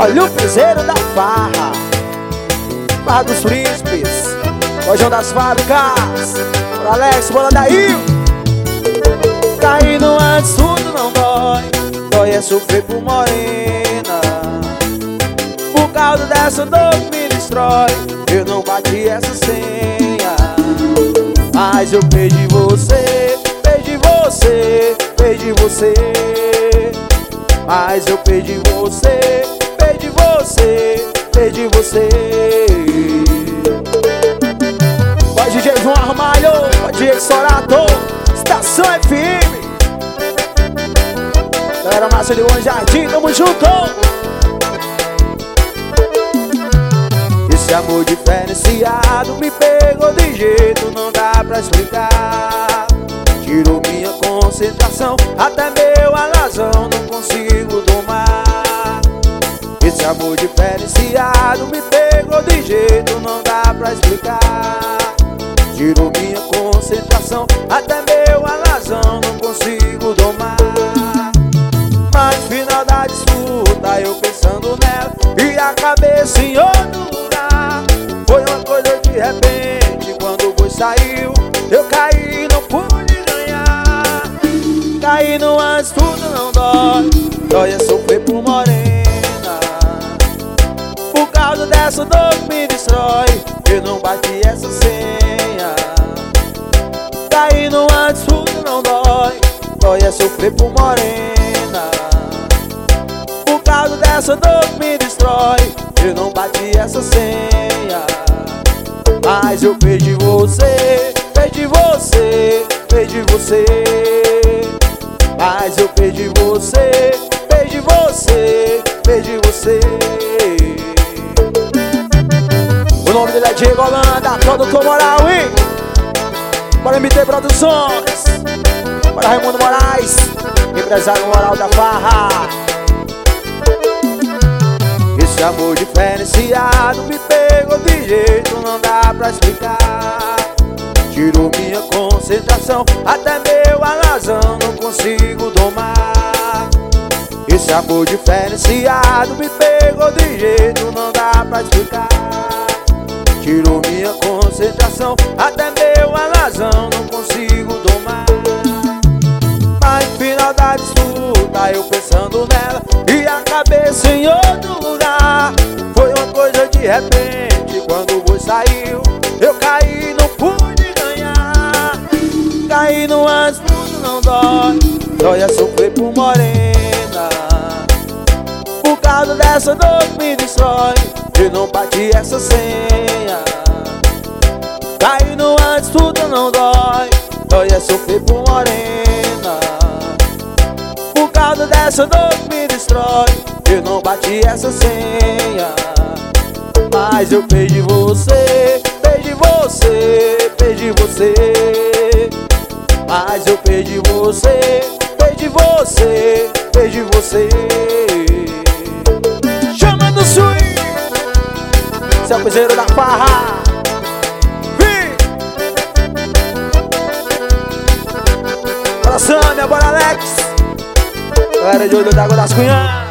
Olha o piseiro da farra, Barra dos Príncipes, Rojão das Fábricas. Bora Alex, bora daí. Caindo antes tudo não dói, dói é sofrer por morena. Por causa dessa dor que me destrói, eu não bati essa senha. Mas eu perdi você, perdi você, perdi você. Mas eu perdi você, perdi você, perdi você. Pode DJ João Armalho, pode DJ Sorato, Estação FM. Galera massa de Bom Jardim, tamo junto. Esse amor diferenciado me pegou de jeito, não dá pra explicar. Tirou minha concentração, até meu alazão não consigo domar. Esse amor diferenciado me pegou de jeito, não dá pra explicar. Tirou minha concentração, até meu alazão não consigo domar. Mas no final da disputa eu pensando nela e a cabeça em outro lugar. Foi uma coisa de repente, quando o boi saiu eu caí, não pude ganhar. Caí no antes tudo não dói, dói é sofrer por morena. Por causa dessa dor que me destrói, eu não bati essa senha. Caí no antes tudo não dói, dói é sofrer por morena. Por causa dessa dor que me destrói, eu não bati essa senha. Mas eu perdi você, perdi você, perdi você. Mas eu perdi você, perdi você, perdi você. O nome dele é Diego Holanda, produtor moral, hein? Bora MT Produções, bora Raimundo Moraes, empresário moral da farra. Esse amor diferenciado me pegou de jeito, não dá pra explicar. Tirou minha concentração, até meu alazão não consigo domar. Esse amor diferenciado me pegou de jeito, não dá pra explicar. Tirou minha concentração, até meu alazão não consigo domar. Mas no final da disputa eu pensando nela e a cabeça em outro lugar. Foi uma coisa de repente, quando o boi saiu eu caí, não pude ganhar. Caí no antes tudo não dói, dói é sofrer por morena. Por causa dessa dor que me destrói, eu não bati essa senha. Caí no antes tudo não dói, dói é sofrer por morena. Por causa dessa dor que me destrói, eu não bati essa senha. Mas eu perdi você, perdi você, perdi você. Mas eu perdi você, perdi você, perdi você. Chama do swing, esse é o piseiro da farra. Vem! Bora Sâmia, bora Alex, galera de Olho d'Água das Cunhãs.